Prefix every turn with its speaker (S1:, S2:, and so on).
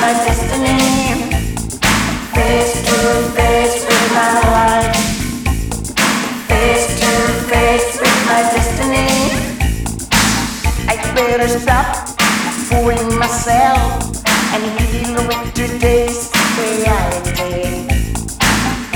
S1: my destiny. Face to face with my life. Face to face with my destiny. I better stop fooling myself and deal with today's reality.